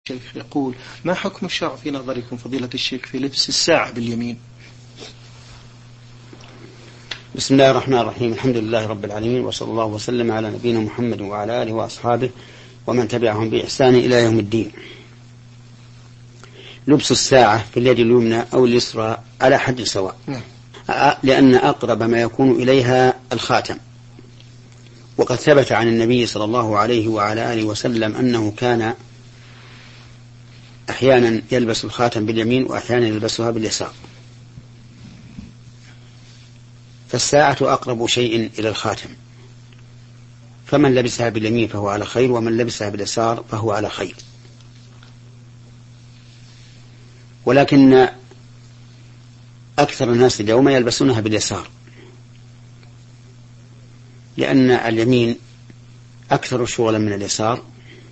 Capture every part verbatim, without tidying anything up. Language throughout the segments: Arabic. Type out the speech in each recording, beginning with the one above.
الشيخ يقول: ما حكم الشرع في نظركم فضيلة الشيخ في لبس الساعة باليمين؟ بسم الله الرحمن الرحيم. الحمد لله رب العالمين، وصلى الله وسلم على نبينا محمد وعلى آله وأصحابه ومن تبعهم بإحسان إلى يوم الدين. لبس الساعة في اليد اليمنى أو اليسرى على حد سواء، لأن أقرب ما يكون إليها الخاتم، وقد ثبت عن النبي صلى الله عليه وعلى آله وسلم أنه كان أحيانا يلبس الخاتم باليمين وأحيانا يلبسها باليسار، فالساعة أقرب شيء إلى الخاتم، فمن لبسها باليمين فهو على خير، ومن لبسها باليسار فهو على خير. ولكن أكثر الناس اليوم يلبسونها باليسار، لأن اليمين أكثر شغلا من اليسار،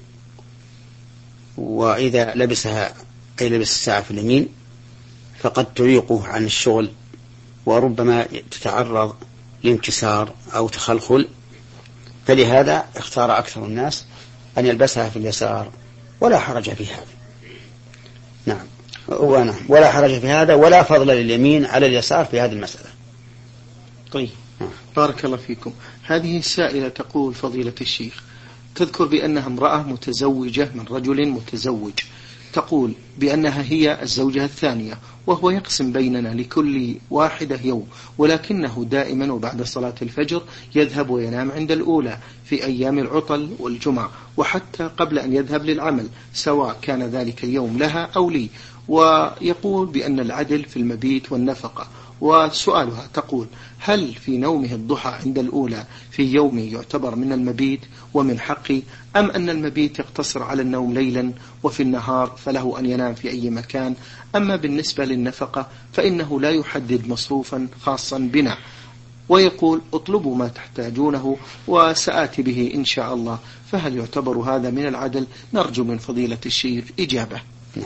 وإذا لبسها أي لبس الساعة في اليمين فقد تعيقه عن الشغل، وربما تتعرض لانكسار أو تخلخل، فلهذا اختار أكثر الناس أن يلبسها في اليسار، ولا حرج في هذا. نعم، ولا حرج في هذا، ولا فضل لليمين على اليسار في هذه المسألة. طيب، بارك الله فيكم. هذه السائلة تقول: فضيلة الشيخ، تذكر بأنها امرأة متزوجة من رجل متزوج، تقول بأنها هي الزوجة الثانية، وهو يقسم بيننا لكل واحدة يوم، ولكنه دائما وبعد صلاة الفجر يذهب وينام عند الأولى في أيام العطل والجمعة، وحتى قبل أن يذهب للعمل، سواء كان ذلك اليوم لها أو لي، ويقول بأن العدل في المبيت والنفقة. وسؤالها تقول: هل في نومه الضحى عند الأولى في يومي يعتبر من المبيت ومن حقي، أم أن المبيت يقتصر على النوم ليلا وفي النهار فله أن ينام في أي مكان؟ أما بالنسبة للنفقة فإنه لا يحدد مصروفا خاصا بنا، ويقول: اطلبوا ما تحتاجونه وسآتي به إن شاء الله، فهل يعتبر هذا من العدل؟ نرجو من فضيلة الشيخ إجابة.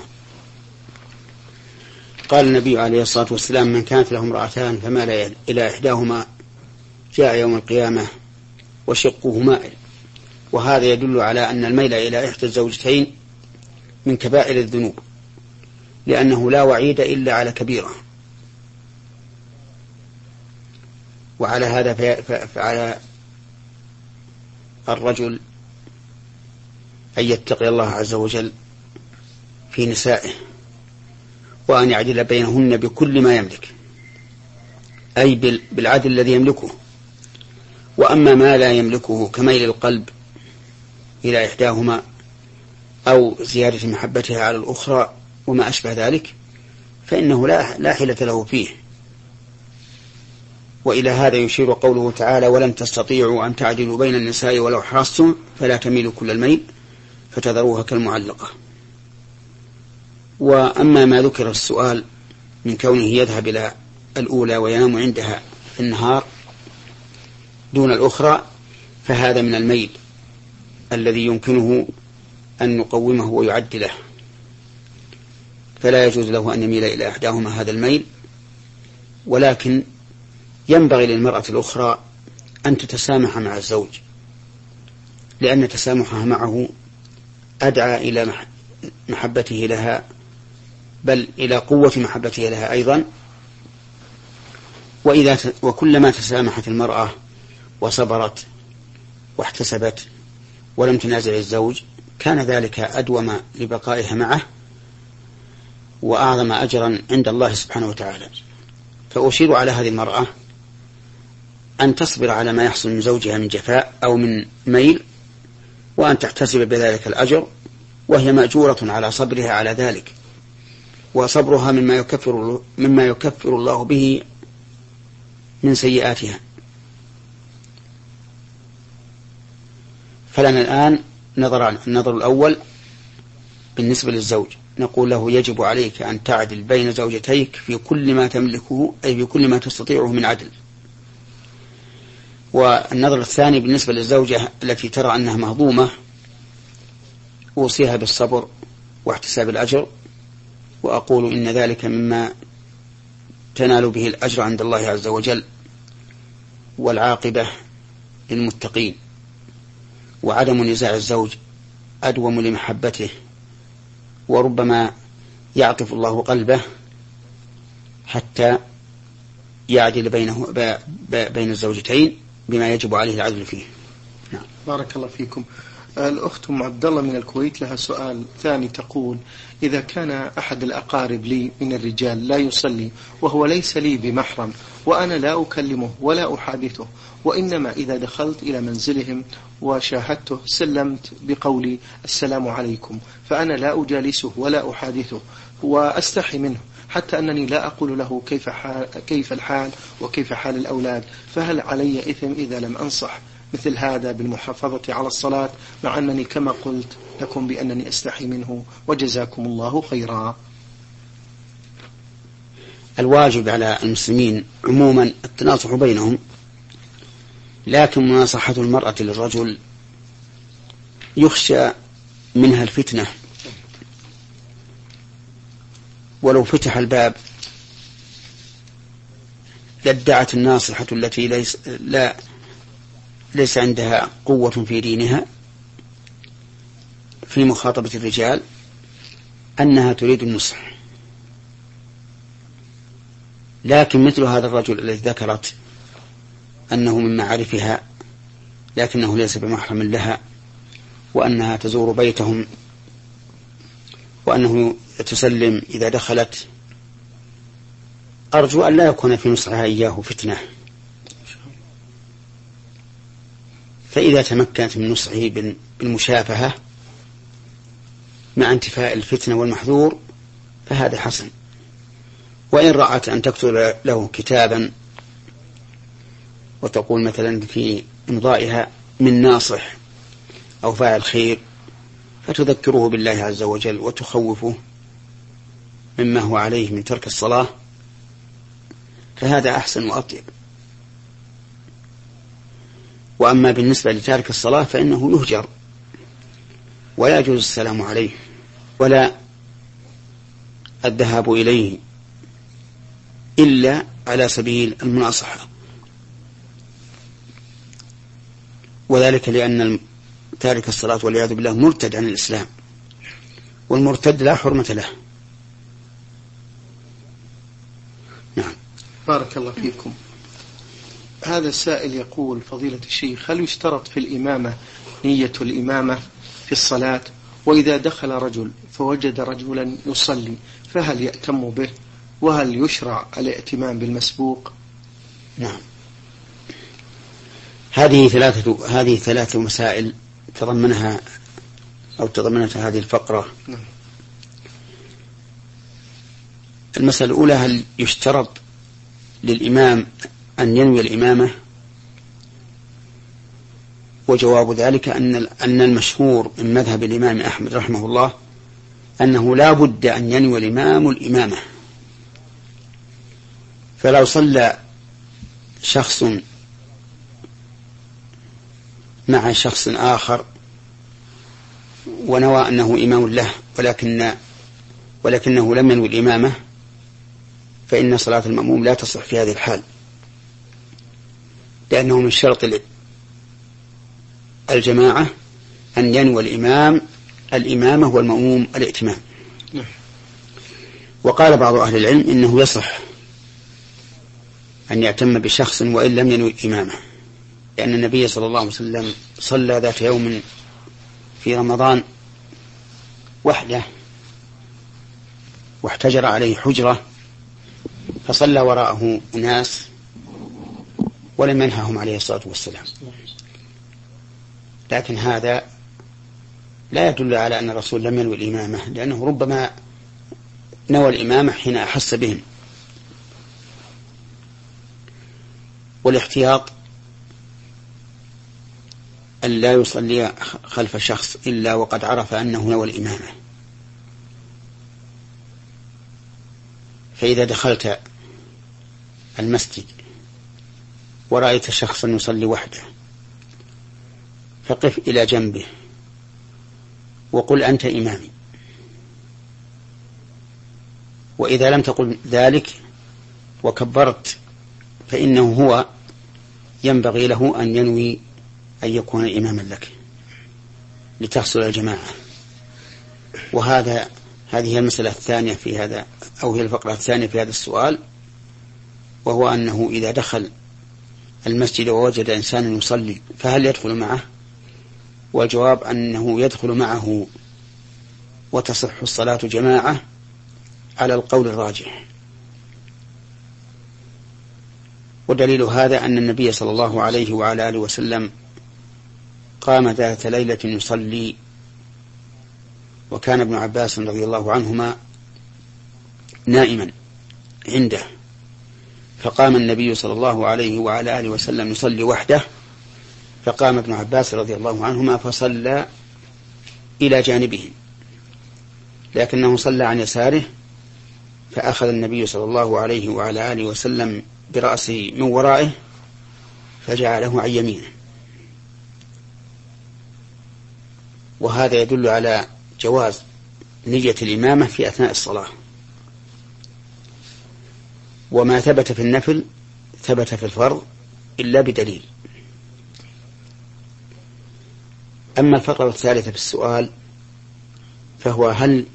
قال النبي عليه الصلاة والسلام: من كانت له امرأتان فمال إلى إحداهما جاء يوم القيامة وشقه مائل. وهذا يدل على أن الميل إلى إحدى الزوجتين من كبائر الذنوب، لأنه لا وعيد إلا على كبيرة. وعلى هذا فعلى الرجل أن يتقي الله عز وجل في نسائه، وأن يعدل بينهن بكل ما يملك، أي بالعدل الذي يملكه. وأما ما لا يملكه كميل القلب إلى إحداهما أو زيادة محبتها على الأخرى وما أشبه ذلك، فإنه لا لا حيلة له فيه. وإلى هذا يشير قوله تعالى: ولن تستطيعوا أن تعدلوا بين النساء ولو حرصتم فلا تميلوا كل الميل فتذروها كالمعلقة. وأما ما ذكر السؤال من كونه يذهب إلى الأولى وينام عندها في النهار دون الأخرى، فهذا من الميل الذي يمكنه أن نقومه ويعدله، فلا يجوز له أن يميل إلى إحداهما هذا الميل. ولكن ينبغي للمرأة الأخرى أن تتسامح مع الزوج، لأن تسامحها معه أدعى إلى محبته لها، بل إلى قوة محبته لها أيضا. وإذا وكلما تسامحت المرأة وصبرت واحتسبت ولم تنازل الزوج، كان ذلك أدوم لبقائها معه وأعظم أجرا عند الله سبحانه وتعالى. فأشير على هذه المرأة أن تصبر على ما يحصل من زوجها من جفاء أو من ميل، وأن تحتسب بذلك الأجر، وهي مأجورة على صبرها على ذلك، وصبرها مما يكفر مما يكفر الله به من سيئاتها. فلنا الآن نظران: النظر الأول بالنسبة للزوج، نقول له: يجب عليك أن تعدل بين زوجتيك في كل ما تملكه، أي في كل ما تستطيعه من عدل. والنظر الثاني بالنسبة للزوجة التي ترى أنها مهضومة، أوصيها بالصبر واحتساب الأجر، وأقول إن ذلك مما تنال به الأجر عند الله عز وجل، والعاقبة للمتقين. وعدم نزاع الزوج أدوم لمحبته وربما يعطف الله قلبه حتى يعدل بينه بين الزوجتين بما يجب عليه العدل فيه. نعم. بارك الله فيكم. الأخت أم عبد الله من الكويت لها سؤال ثاني، تقول: إذا كان أحد الأقارب لي من الرجال لا يصلي وهو ليس لي بمحرم وأنا لا أكلمه ولا أحادثه، وإنما إذا دخلت إلى منزلهم وشاهدته سلمت بقولي السلام عليكم، فأنا لا أجالسه ولا أحادثه وأستحي منه، حتى أنني لا أقول له كيف, حال كيف الحال وكيف حال الأولاد، فهل علي إثم إذا لم أنصح مثل هذا بالمحافظة على الصلاة، مع أنني كما قلت لكم بأنني أستحي منه؟ وجزاكم الله خيرا. الواجب على المسلمين عموما التناصح بينهم، لكن مناصحة المرأة للرجل يخشى منها الفتنة، ولو فتح الباب لادعت الناصحة التي ليس, لا ليس عندها قوة في دينها في مخاطبة الرجال أنها تريد النصح. لكن مثل هذا الرجل الذي ذكرت أنه من معارفها لكنه ليس بمحرم لها، وأنها تزور بيتهم، وأنه تسلم إذا دخلت، أرجو أن لا يكون في نصحها إياه فتنة، فإذا تمكنت من نصحه بالمشافهة مع انتفاء الفتنة والمحذور فهذا حسن. وإن رأت أن تكتب له كتابا وتقول مثلا في إمضائها من ناصح أو فاعل خير، فتذكره بالله عز وجل وتخوفه مما هو عليه من ترك الصلاة، فهذا أحسن وأطيب. وأما بالنسبة لتارك الصلاة فإنه يهجر ولا يجوز السلام عليه ولا الذهاب إليه إلا على سبيل المناصحة، وذلك لأن تارك الصلاة والعياذ بالله مرتد عن الإسلام، والمرتد لا حرمة له. نعم. بارك الله فيكم. هذا السائل يقول: فضيلة الشيخ، هل يشترط في الإمامة نية الإمامة في الصلاة؟ وإذا دخل رجل فوجد رجلا يصلي فهل يأتم به؟ وهل يشرع الائتمام بالمسبوق؟ نعم. هذه ثلاثة هذه ثلاثة مسائل تضمنها أو تضمنتها هذه الفقرة. نعم. المسألة الأولى: هل يشترط للإمام أن ينوي الإمامة؟ وجواب ذلك أن أن المشهور من مذهب الإمام أحمد رحمه الله أنه لا بد أن ينوي الإمام الإمامة. فلو صلى شخص مع شخص آخر ونوى أنه إمام له ولكن ولكنه لم ينوي الإمامة، فإن صلاة المأموم لا تصح في هذه الحال، لأنه من شرط الجماعة أن ينوي الإمام الإمامة والمأموم الائتمام. وقال بعض أهل العلم إنه يصح أن يأتم بشخص وإن لم ينوي الإمامة، لأن النبي صلى الله عليه وسلم صلى ذات يوم في رمضان وحده واحتجر عليه حجرة، فصلى وراءه أناس ولم ينههم عليه الصلاة والسلام. لكن هذا لا يدل على أن الرسول لم ينوي الإمامة، لأنه ربما نوى الإمامة حين أحس بهم. والاحتياط أن لا يصلي خلف شخص إلا وقد عرف أنه نوى الإمامة. فإذا دخلت المسجد ورأيت شخصا يصلي وحده فقف إلى جنبه وقل أنت إمامي، وإذا لم تقل ذلك وكبرت فإنه هو ينبغي له أن ينوي أن يكون إماما لك لتحصل الجماعة. وهذا هذه هي المسألة الثانية في هذا، أو هي الفقرة الثانية في هذا السؤال، وهو أنه إذا دخل المسجد ووجد إنسانا يصلي فهل يدخل معه؟ والجواب أنه يدخل معه وتصح الصلاة جماعة على القول الراجح. ودليل هذا أن النبي صلى الله عليه وعلى آله وسلم قام ذات ليلة يصلي، وكان ابن عباس رضي الله عنهما نائما عنده، فقام النبي صلى الله عليه وعلى آله وسلم يصلي وحده، فقام ابن عباس رضي الله عنهما فصلى إلى جانبه، لكنه صلى عن يساره، فأخذ النبي صلى الله عليه وعلى آله وسلم برأسه من ورائه فجعله عن يمينه. وهذا يدل على جواز نية الإمامة في أثناء الصلاة، وما ثبت في النفل ثبت في الفرض إلا بدليل. أما الفقرة الثالثة في السؤال فهو هل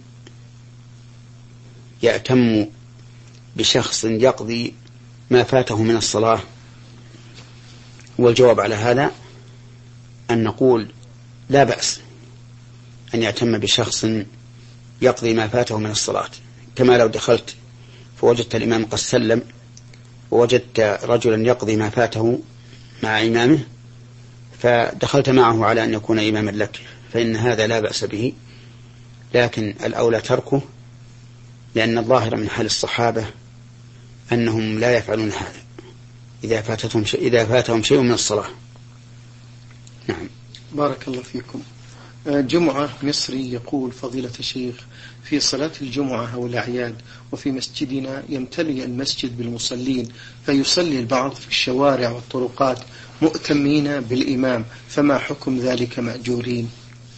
يأتم بشخص يقضي ما فاته من الصلاة؟ والجواب على هذا أن نقول لا بأس أن يأتم بشخص يقضي ما فاته من الصلاة، كما لو دخلت فوجدت الإمام قد سلم ووجدت رجلا يقضي ما فاته مع إمامه فدخلت معه على أن يكون إماما لك، فإن هذا لا بأس به، لكن الأولى تركه، لأن الظاهر من حال الصحابة أنهم لا يفعلون هذا إذا فاتتهم شيء إذا فاتهم شيء من الصلاة. نعم. بارك الله فيكم. جمعة مصري يقول فضيلة الشيخ: في صلاة الجمعة أو الأعياد وفي مسجدنا يمتلئ المسجد بالمصلين، فيصلي البعض في الشوارع والطرقات مؤتمين بالإمام، فما حكم ذلك مأجورين؟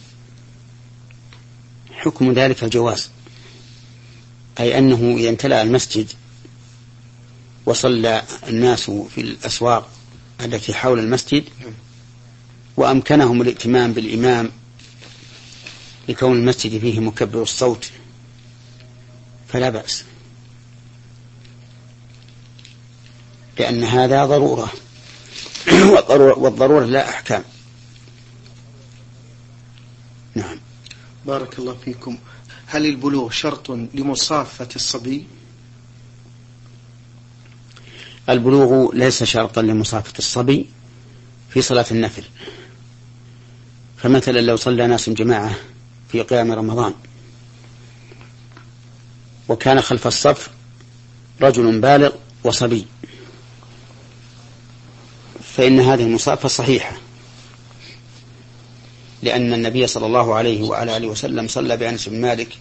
حكم ذلك الجواز، أي أنه إذا امتلأ المسجد وصلى الناس في الأسواق التي حول المسجد وأمكنهم الائتمام بالإمام لكون المسجد فيه مكبر الصوت فلا بأس، لأن هذا ضرورة والضرورة لا أحكام. نعم. بارك الله فيكم. هل البلوغ شرط لمصافة الصبي؟ البلوغ ليس شرطا لمصافة الصبي في صلاة النفل، فمثلا لو صلى ناس جماعة في قيام رمضان وكان خلف الصف رجل بالغ وصبي فإن هذه المصافة صحيحة، لأن النبي صلى الله عليه وعلى آله وسلم صلى بأنس بن مالك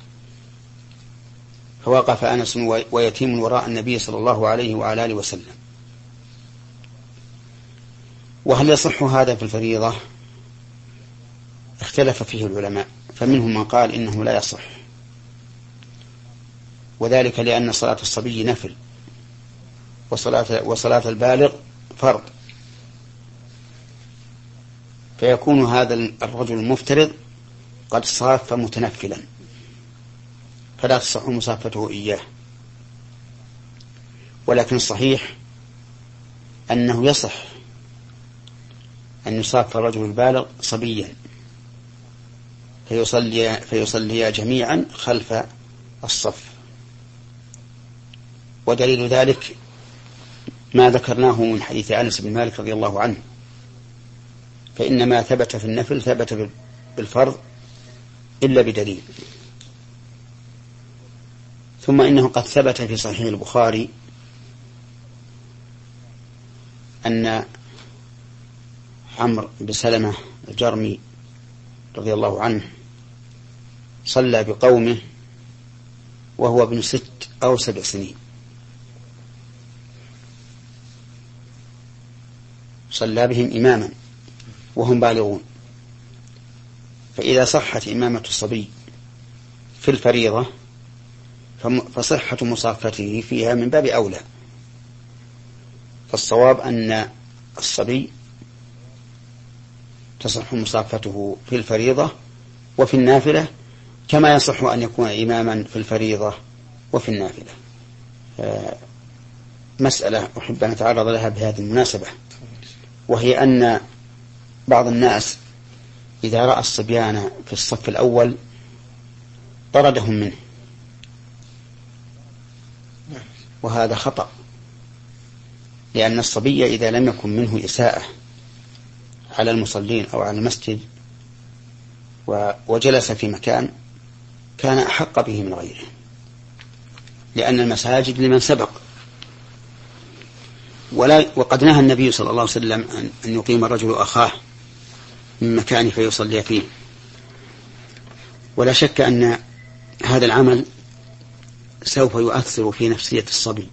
فوقف أنس ويتيم وراء النبي صلى الله عليه وعلى آله وسلم. وهل يصح هذا في الفريضة؟ اختلف فيه العلماء، فمنهم من قال إنه لا يصح، وذلك لأن صلاة الصبي نفل وصلاة, وصلاة البالغ فرض، فيكون هذا الرجل المفترض قد صاف متنفلا فلا تصح مصافته إياه. ولكن الصحيح أنه يصح أن يصاف الرجل البالغ صبيا فيصلي, فيصلي جميعا خلف الصف. ودليل ذلك ما ذكرناه من حديث أنس بن مالك رضي الله عنه، فإن ما ثبت في النفل ثبت بالفرض إلا بدليل. ثم إنه قد ثبت في صحيح البخاري أن عمرو بن سلمة الجرمي رضي الله عنه صلى بقومه وهو ابن ست أو سبع سنين، صلى بهم إماما وهم بالغون، فإذا صحت إمامة الصبي في الفريضة فصحة مصافته فيها من باب أولى. فالصواب أن الصبي تصح مصافته في الفريضة وفي النافلة، كما يصح أن يكون إماما في الفريضة وفي النافلة. مسألة أحب أن أتعرض لها بهذه المناسبة، وهي أن بعض الناس إذا رأى الصبيان في الصف الأول طردهم منه، وهذا خطأ، لأن الصبي إذا لم يكن منه إساءة على المصلين أو على المسجد وجلس في مكان كان أحق به من غيره، لأن المساجد لمن سبق. ولا وقد نهى النبي صلى الله عليه وسلم أن يقيم الرجل أخاه من مكانه فيصلي فيه. ولا شك أن هذا العمل سوف يؤثر في نفسية الصبي،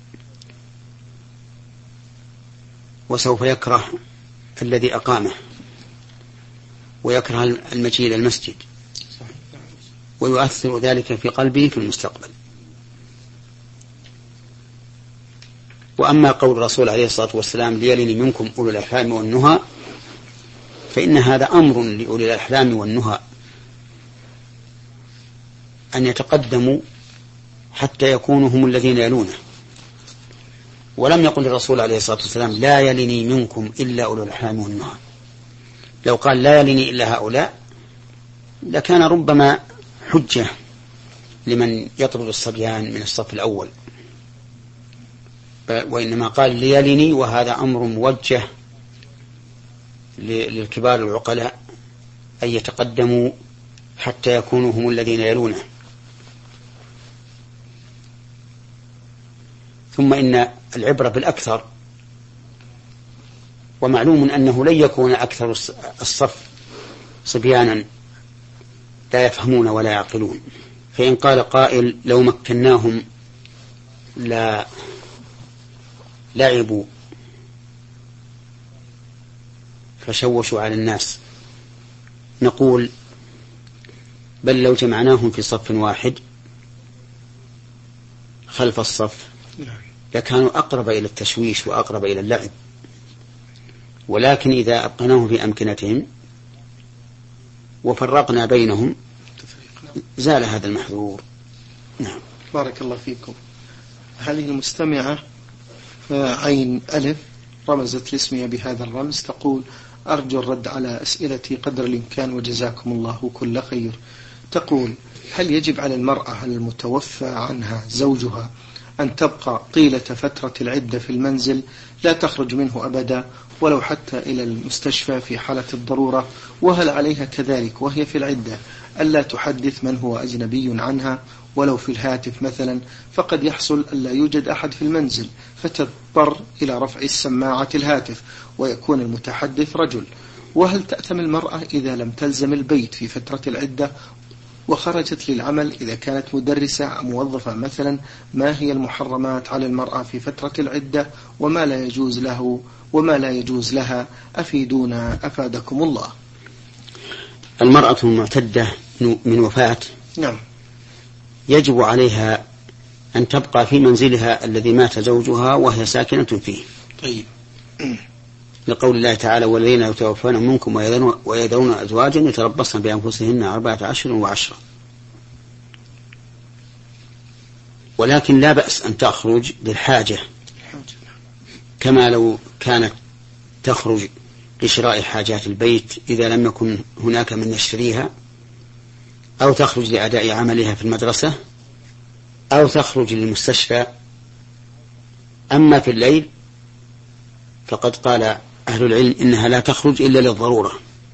وسوف يكره الذي أقامه، ويكره المجيء إلى المسجد، ويؤثر ذلك في قلبه في المستقبل. وأما قول الرسول عليه الصلاة والسلام ليلني منكم أولو الأحلام والنهى، فإن هذا أمر لأولي الأحلام والنهى أن يتقدموا حتى يكونوا هم الذين يلونه. ولم يقل الرسول عليه الصلاة والسلام لا يلني منكم إلا أولو الأحلام والنهى. لو قال لا يلني إلا هؤلاء لكان ربما حجة لمن يطرد الصبيان من الصف الأول، وإنما قال ليلني، وهذا أمر موجه للكبار العقلاء أن يتقدموا حتى يكونوا هم الذين يلونه. ثم إن العبرة بالأكثر، ومعلوم أنه لن يكون أكثر الصف صبيانا لا يفهمون ولا يعقلون. فإن قال قائل لو مكناهم لا لعبوا فشوشوا على الناس، نقول بل لو جمعناهم في صف واحد خلف الصف لكانوا أقرب إلى التشويش وأقرب إلى اللعب، ولكن إذا أبقناهم في أمكنتهم وفرقنا بينهم زال هذا المحذور. نعم. بارك الله فيكم. هذه المستمعة عين ألف رمزت لاسمها بهذا الرمز، تقول أرجو الرد على أسئلتي قدر الإمكان وجزاكم الله كل خير. تقول هل يجب على المرأة المتوفى عنها زوجها أن تبقى طيلة فترة العدة في المنزل لا تخرج منه أبدا ولو حتى إلى المستشفى في حالة الضرورة؟ وهل عليها كذلك وهي في العدة ألا تحدث من هو أجنبي عنها ولو في الهاتف مثلا؟ فقد يحصل ألا يوجد أحد في المنزل فتضطر إلى رفع السماعة الهاتف ويكون المتحدث رجل. وهل تأثم المرأة إذا لم تلزم البيت في فترة العدة وخرجت للعمل إذا كانت مدرسة أو موظفة مثلا؟ ما هي المحرمات على المرأة في فترة العدة وما لا يجوز له وما لا يجوز لها؟ أفيدونا أفادكم الله. المرأة المعتدة من وفاة نعم يجب عليها أن تبقى في منزلها الذي مات زوجها وهي ساكنة فيه. طيب. لقول الله تعالى والذين يتوفون منكم ويذرون أزواجا يتربصن بأنفسهن أربعة أشهر وعشرة. ولكن لا بأس أن تخرج للحاجة كما لو كانت تخرج لشراء حاجات البيت إذا لم يكن هناك من يشتريها، أو تخرج لأداء عملها في المدرسة، أو تخرج للمستشفى. أما في الليل فقد قال أهل العلم إنها لا تخرج إلا للضرورة،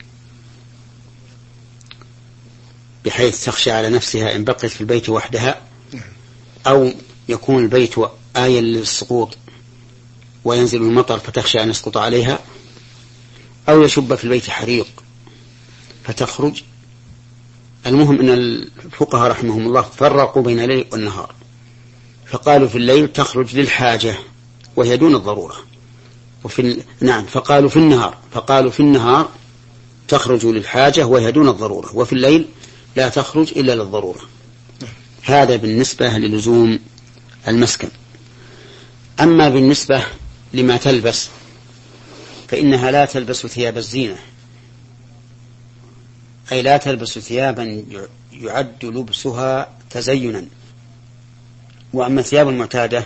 بحيث تخشى على نفسها إن بقيت في البيت وحدها، أو يكون البيت آية للسقوط وينزل المطر فتخشى أن يسقط عليها، أو يشب في البيت حريق فتخرج. المهم أن الفقهاء رحمهم الله فرقوا بين الليل والنهار، فقالوا في الليل تخرج للحاجة وهي دون الضرورة، وفي نعم فقالوا في النهار فقالوا في النهار تخرج للحاجة وهي دون الضرورة، وفي الليل لا تخرج إلا للضرورة. هذا بالنسبة للزوم المسكن. أما بالنسبة لما تلبس فإنها لا تلبس ثياب الزينة، أي لا تلبس ثيابا يعد لبسها تزينا. وأما الثياب المعتادة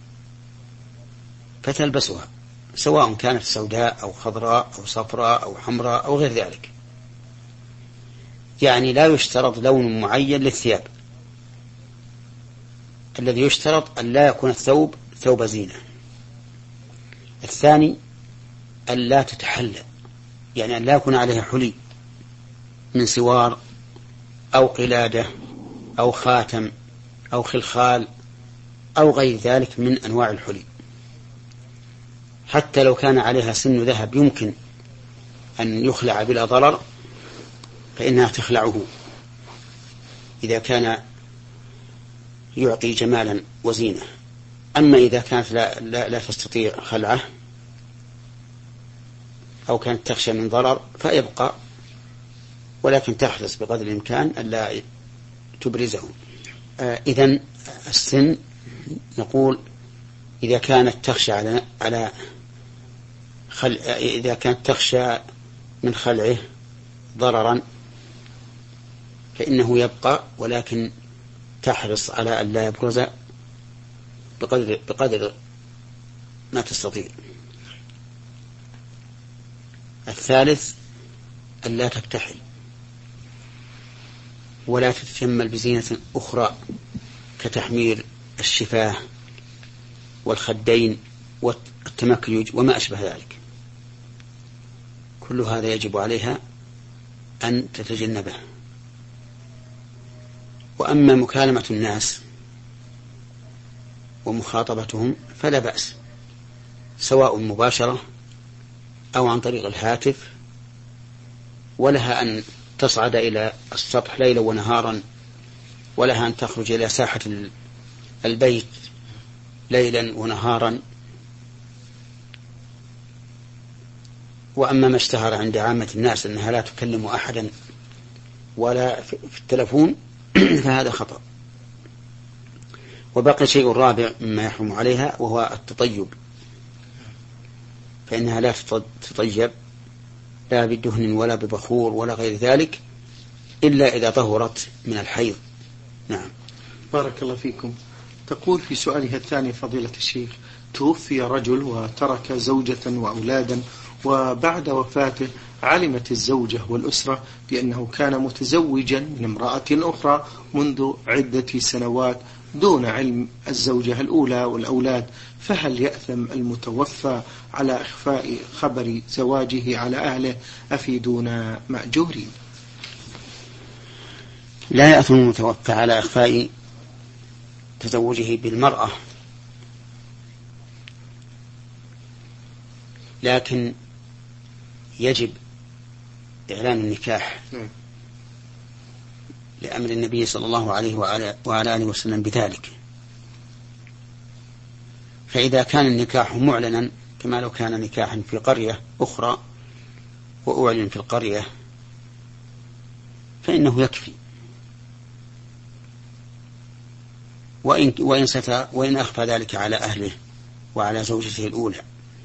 فتلبسها سواء كانت سوداء أو خضراء أو صفراء أو حمراء أو غير ذلك، يعني لا يشترط لون معين للثياب. الذي يشترط أن لا يكون الثوب ثوب زينة. الثاني أن لا تتحلى، يعني أن لا يكون عليها حلي من سوار أو قلادة أو خاتم أو خلخال أو غير ذلك من أنواع الحلي. حتى لو كان عليها سن ذهب يمكن أن يخلع بلا ضرر فإنها تخلعه إذا كان يعطي جمالا وزينة. أما إذا كانت لا, لا, لا تستطيع خلعه أو كانت تخشى من ضرر فيبقى، ولكن تحرص بقدر الإمكان ألا تبرزه. آه إذن السن نقول إذا كانت تخشى على على خل... إذا كانت تخشى من خلعه ضررا فإنه يبقى، ولكن تحرص على أن لا يبرز بقدر بقدر ما تستطيع. الثالث أن لا تكتحل ولا تتجمل بزينة أخرى كتحمير الشفاه والخدين والتمكيج وما أشبه ذلك، كل هذا يجب عليها أن تتجنبه. وأما مكالمة الناس ومخاطبتهم فلا بأس، سواء مباشرة أو عن طريق الهاتف، ولها أن تصعد إلى السطح ليلا ونهارا، ولها أن تخرج إلى ساحة البيت ليلا ونهارا. وأما ما اشتهر عند عامة الناس أنها لا تكلم أحدا ولا في التلفون فهذا خطأ. وبقي شيء رابع مما يحرم عليها وهو التطيب، فإنها لا تتطيب لا بدهن ولا ببخور ولا غير ذلك إلا إذا طهرت من الحيض. نعم. بارك الله فيكم. تقول في سؤالها الثاني فضيلة الشيخ: توفي رجل وترك زوجة وأولادا، وبعد وفاته علمت الزوجة والأسرة بأنه كان متزوجا من امرأة أخرى منذ عدة سنوات دون علم الزوجة الأولى والأولاد، فهل يأثم المتوفى على إخفاء خبر زواجه على أهله؟ أفيدونا مأجورين. لا يأثم المتوفى على إخفاء تزوجه بالمرأة، لكن يجب إعلان النكاح لأمر النبي صلى الله عليه وعلى آله وسلم بذلك. فإذا كان النكاح معلنا كما لو كان نكاحا في قرية أخرى وأعلن في القرية فإنه يكفي. وإن, وإن, ستى وإن أخفى ذلك على أهله وعلى زوجته الأولى.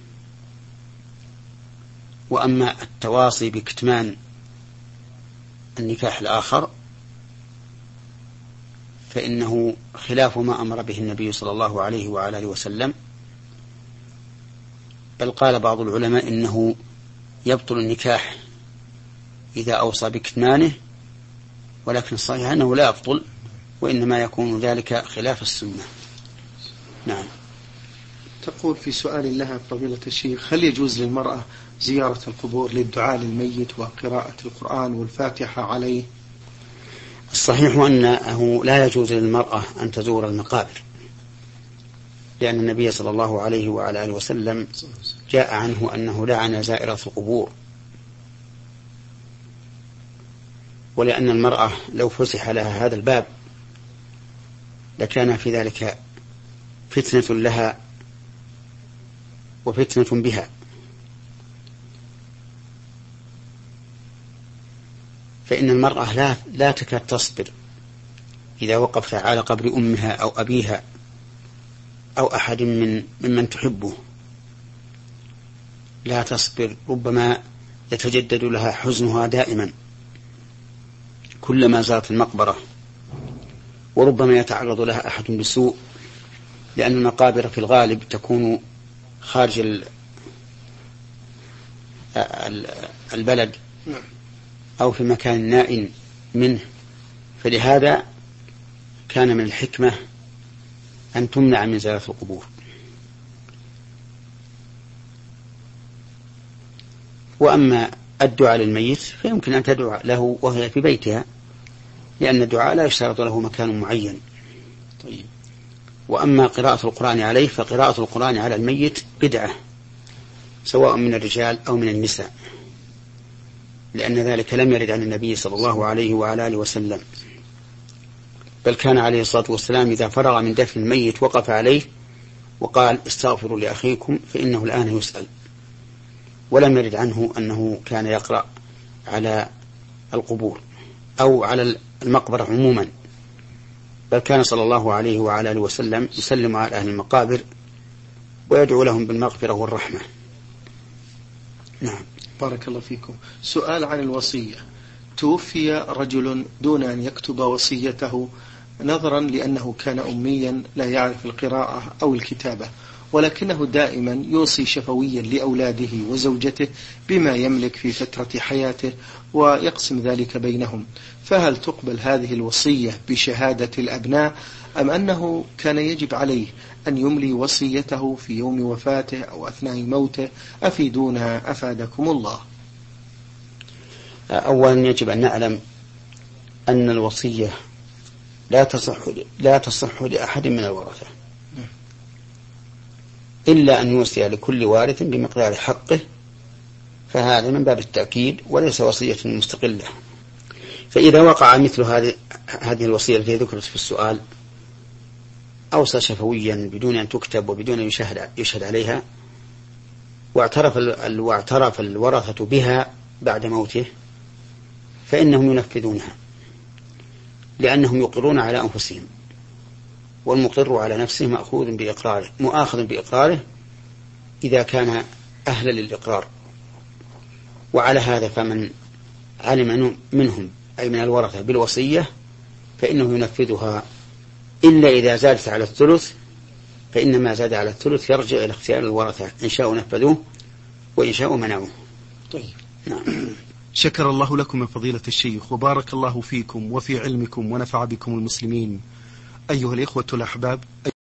وأما التواصي بكتمان النكاح الآخر فإنه خلاف ما أمر به النبي صلى الله عليه وعلى آله وسلم، بل قال بعض العلماء إنه يبطل النكاح إذا أوصى بكتمانه، ولكن الصحيح أنه لا يبطل، وإنما يكون ذلك خلاف السنة. نعم. تقول في سؤال لها فضيلة الشيخ: هل يجوز للمرأة زيارة القبور للدعاء للميت وقراءة القرآن والفاتحة عليه؟ الصحيح أنه لا يجوز للمرأة أن تزور المقابر، لأن النبي صلى الله عليه وعلى آله وسلم جاء عنه أنه لعن زائرة القبور، ولأن المرأة لو فسح لها هذا الباب لكان في ذلك فتنة لها وفتنة بها. فإن المرأة لا, لا تكاد تصبر إذا وقفت على قبر أمها أو أبيها أو أحد من ممن تحبه، لا تصبر، ربما يتجدد لها حزنها دائما. كلما زارت المقبرة، وربما يتعرض لها أحد بسوء، لأن المقابر في الغالب تكون خارج البلد أو في مكان نائٍ منه، فلهذا كان من الحكمة أن تمنع من زيارة القبور. وأما الدعاء للميت فيمكن أن تدعو له وهي في بيتها، لأن الدعاء لا يشترط له مكان معين. طيب. وأما قراءة القرآن عليه فقراءة القرآن على الميت بدعة، سواء من الرجال أو من النساء، لأن ذلك لم يرد عن النبي صلى الله عليه وعلى آله وسلم، بل كان عليه الصلاة والسلام إذا فرغ من دفن الميت وقف عليه وقال استغفروا لأخيكم فإنه الآن يسأل. ولم يرد عنه أنه كان يقرأ على القبور أو على المقبرة عموما، بل كان صلى الله عليه وعلى آله وسلم يسلم على أهل المقابر ويدعو لهم بالمغفرة والرحمة. نعم. بارك الله فيكم. سؤال عن الوصية. توفي رجل دون أن يكتب وصيته نظرا لأنه كان أميا لا يعرف القراءة أو الكتابة، ولكنه دائما يوصي شفويا لأولاده وزوجته بما يملك في فترة حياته ويقسم ذلك بينهم، فهل تقبل هذه الوصية بشهادة الأبناء، أم أنه كان يجب عليه أن يملي وصيته في يوم وفاته أو أثناء موته؟ أفيدونا أفادكم الله. أولا يجب أن نعلم أن الوصية لا تصح لا تصح لأحد من الورثة إلا أن يوصي لكل وارث بمقدار حقه، فهذا من باب التأكيد وليس وصية مستقلة. فإذا وقع مثل هذه هذه الوصية التي ذكرت في السؤال، أوصى شفويا بدون أن تكتب وبدون أن يشهد, يشهد عليها، واعترف, واعترف الورثة بها بعد موته، فإنهم ينفذونها، لأنهم يقرون على أنفسهم، والمقر على نفسه مأخوذ بإقراره مؤاخذ بإقراره إذا كان أهلا للإقرار. وعلى هذا فمن علم منهم أي من الورثة بالوصية فإنه ينفذها، إلا إذا زادت على الثلث، فإنما زاد على الثلث يرجع إلى اختيار الورثة، إن شاءوا نفذوه وإن شاءوا منعوه. طيب. نعم. شكر الله لكم من فضيلة الشيخ، وبارك الله فيكم وفي علمكم ونفع بكم المسلمين. أيها الإخوة الأحباب.